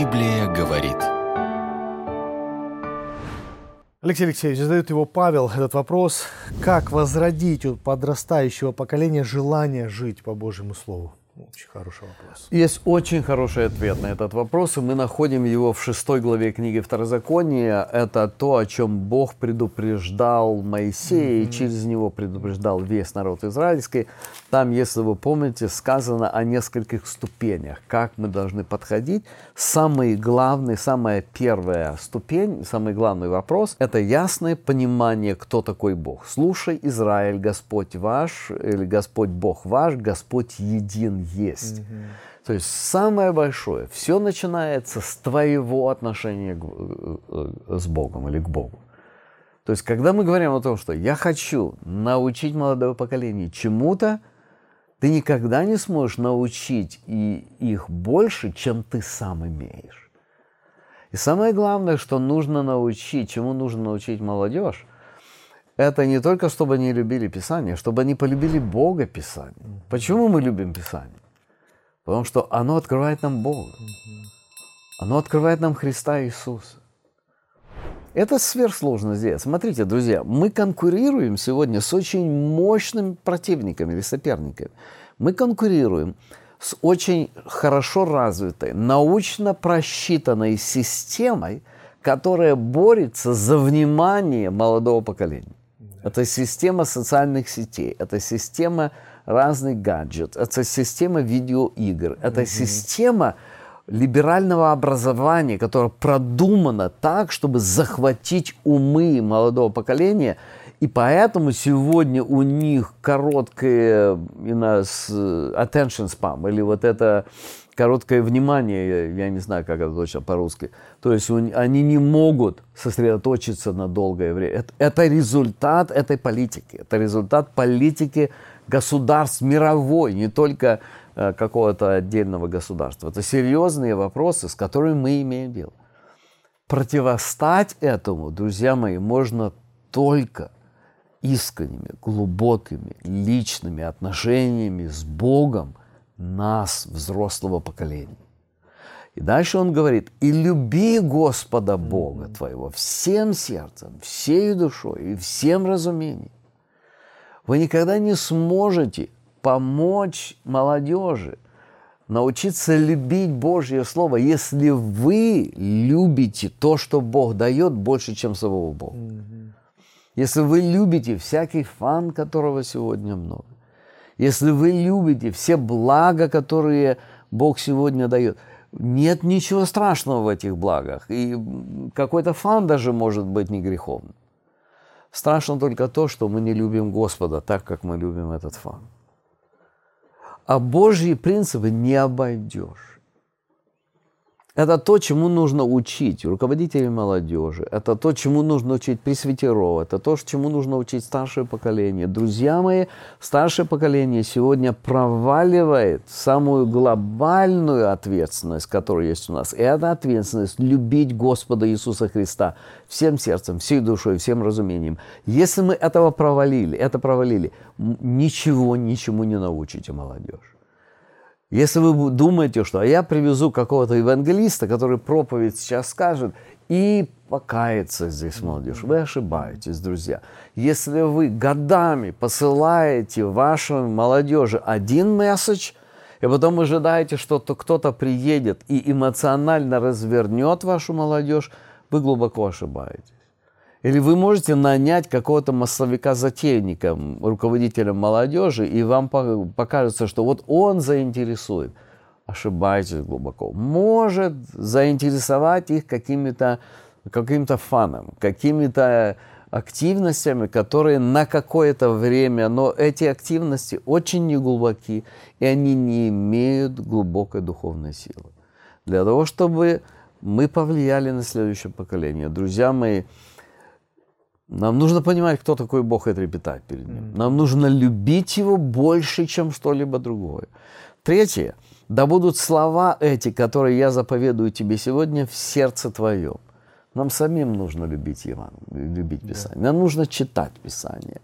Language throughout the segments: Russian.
Библия говорит. Алексей Алексеевич, задает его Павел этот вопрос. Как возродить у подрастающего поколения желание жить по Божьему Слову? Очень хороший вопрос. Есть очень хороший ответ на этот вопрос, и мы находим его в 6 главе книги Второзакония. Это то, о чем Бог предупреждал Моисея, и через него предупреждал весь народ израильский. Там, если вы помните, сказано о нескольких ступенях, как мы должны подходить. Самая первая ступень, самый главный вопрос – это ясное понимание, кто такой Бог. «Слушай, Израиль, Господь ваш, или Господь Бог ваш, Господь един есть». То есть самое большое, все начинается с твоего отношения с Богом или к Богу. То есть когда мы говорим о том, что я хочу научить молодое поколение чему-то, ты никогда не сможешь научить их больше, чем ты сам имеешь. И самое главное, что нужно научить, чему нужно научить молодежь, это не только, чтобы они любили Писание, чтобы они полюбили Бога Писания. Почему мы любим Писание? Потому что оно открывает нам Бога. Оно открывает нам Христа Иисуса. Это сверхсложно сделать. Смотрите, друзья, мы конкурируем сегодня с очень мощными противниками или соперниками. Мы конкурируем с очень хорошо развитой, научно просчитанной системой, которая борется за внимание молодого поколения. Это система социальных сетей, это система разных гаджетов, это система видеоигр, это система либерального образования, которая продумана так, чтобы захватить умы молодого поколения, и поэтому сегодня у них короткое attention span, или вот это короткое внимание, я не знаю, как это точно по-русски, то есть они не могут сосредоточиться на долгое время. Это результат этой политики, это результат политики государств мировой, не только какого-то отдельного государства. Это серьезные вопросы, с которыми мы имеем дело. Противостать этому, друзья мои, можно только искренними, глубокими, личными отношениями с Богом нас, взрослого поколения. И дальше он говорит: «И люби Господа Бога твоего всем сердцем, всей душой и всем разумением». Вы никогда не сможете помочь молодежи научиться любить Божье Слово, если вы любите то, что Бог дает, больше, чем самого Бога. Если вы любите всякий фан, которого сегодня много, если вы любите все блага, которые Бог сегодня дает, нет ничего страшного в этих благах. И какой-то фан даже может быть не греховным. Страшно только то, что мы не любим Господа так, как мы любим этот фан. А Божьи принципы не обойдешь. Это то, чему нужно учить руководителей молодежи. Это то, чему нужно учить пресвитеров. Это то, чему нужно учить старшее поколение. Друзья мои, старшее поколение сегодня проваливает самую глобальную ответственность, которая есть у нас. И это ответственность любить Господа Иисуса Христа всем сердцем, всей душой, всем разумением. Если мы это провалили, ничему не научите молодежь. Если вы думаете, что я привезу какого-то евангелиста, который проповедь сейчас скажет, и покается здесь молодежь, вы ошибаетесь, друзья. Если вы годами посылаете вашей молодежи один месседж, и потом ожидаете, что кто-то приедет и эмоционально развернет вашу молодежь, вы глубоко ошибаетесь. Или вы можете нанять какого-то массовика-затейника, руководителя молодежи, и вам покажется, что вот он заинтересует. Ошибаетесь глубоко. Может заинтересовать их каким-то фаном, какими-то активностями, которые на какое-то время, но эти активности очень неглубоки, и они не имеют глубокой духовной силы. Для того, чтобы мы повлияли на следующее поколение, друзья мои, нам нужно понимать, кто такой Бог, и трепетать перед Ним. Нам нужно любить Его больше, чем что-либо другое. Третье. Да будут слова эти, которые я заповедую тебе сегодня, в сердце твоем. Нам самим нужно любить Писание. Нам нужно читать Писание.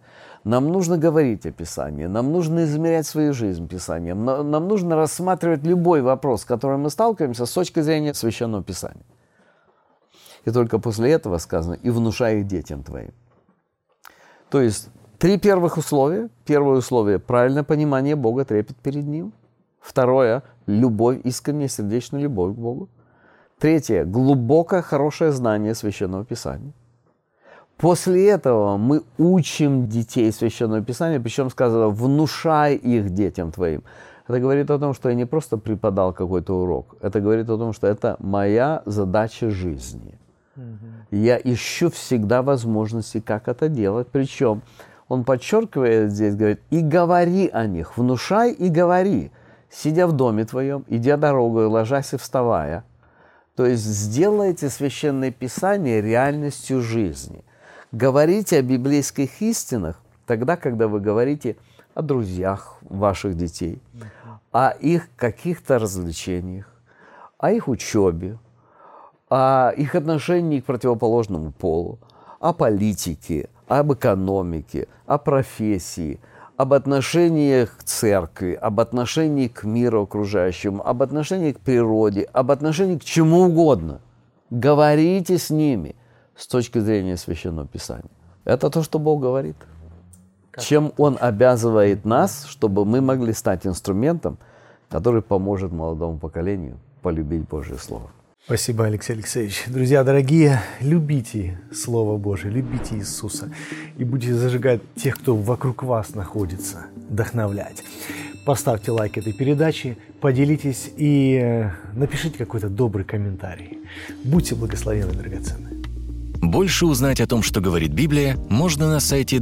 Нам нужно говорить о Писании, нам нужно измерять свою жизнь Писанием, нам нужно рассматривать любой вопрос, с которым мы сталкиваемся, с точки зрения Священного Писания. И только после этого сказано: «И внушай их детям твоим». То есть 3 первых условия. Первое условие – правильное понимание Бога, трепет перед Ним. Второе – любовь, искренняя сердечная любовь к Богу. Третье – глубокое, хорошее знание Священного Писания. После этого мы учим детей Священного Писания, причем сказано: «внушай их детям твоим». Это говорит о том, что я не просто преподал какой-то урок. Это говорит о том, что это моя задача жизни. Я ищу всегда возможности, как это делать. Причем он подчеркивает здесь, говорит: «И говори о них, внушай и говори, сидя в доме твоем, идя дорогой, ложась и вставая». То есть сделайте Священное Писание реальностью жизни. Говорите о библейских истинах тогда, когда вы говорите о друзьях ваших детей, о их каких-то развлечениях, о их учебе, о их отношении к противоположному полу, о политике, об экономике, о профессии, об отношениях к церкви, об отношении к миру окружающему, об отношении к природе, об отношении к чему угодно. Говорите с ними с точки зрения Священного Писания. Это то, что Бог говорит. Чем Он обязывает нас, чтобы мы могли стать инструментом, который поможет молодому поколению полюбить Божье Слово. Спасибо, Алексей Алексеевич. Друзья дорогие, любите Слово Божие, любите Иисуса и будете зажигать тех, кто вокруг вас находится, вдохновлять. Поставьте лайк этой передаче, поделитесь и напишите какой-то добрый комментарий. Будьте благословенны, драгоценные. Больше узнать о том, что говорит Библия, можно на сайте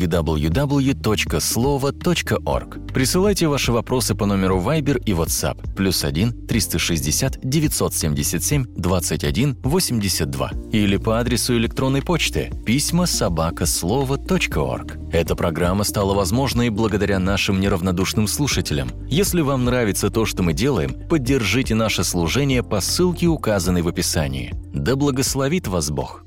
www.slovo.org. Присылайте ваши вопросы по номеру Viber и WhatsApp +1 360 977 21 82 или по адресу электронной почты pisma@slovo.org. Эта программа стала возможной благодаря нашим неравнодушным слушателям. Если вам нравится то, что мы делаем, поддержите наше служение по ссылке, указанной в описании. Да благословит вас Бог!